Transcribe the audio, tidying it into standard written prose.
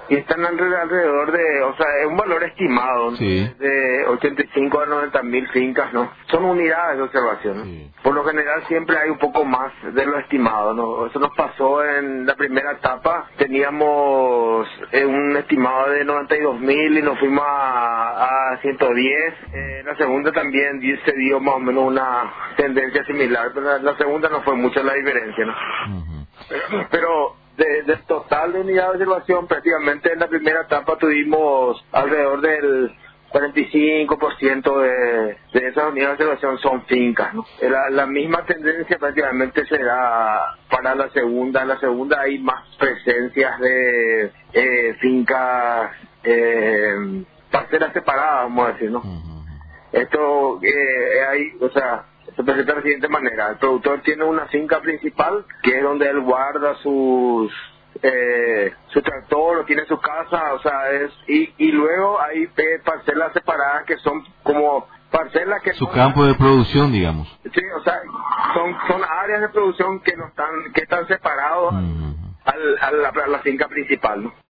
y están alrededor de, o sea, es un valor estimado, ¿no? Sí. De 85 a 90 mil fincas, ¿no? Son unidades de observación, ¿no? Sí. Por lo general siempre hay un poco más de lo estimado, ¿no? Eso nos pasó en la primera etapa, teníamos un estimado de 92 mil y nos fuimos a 110. La segunda también se dio más o menos una tendencia similar, pero la segunda no fue mucho la diferencia, ¿no? Ujú. Pero del total de unidades de observación, prácticamente en la primera etapa tuvimos alrededor del 45% de esas unidades de observación son fincas, ¿no? La misma tendencia prácticamente se da para la segunda. En la segunda hay más presencias de fincas, parcelas separadas, vamos a decir, ¿no? Ujú. Esto hay, o sea, se presenta de la siguiente manera: el productor tiene una finca principal, que es donde él guarda su tractor, o tiene su casa, o sea, y luego hay parcelas separadas que son como parcelas que Su no campo de producción, digamos. sí, o sea, son áreas de producción que no están, que están separados Ujú. a la finca principal, ¿no?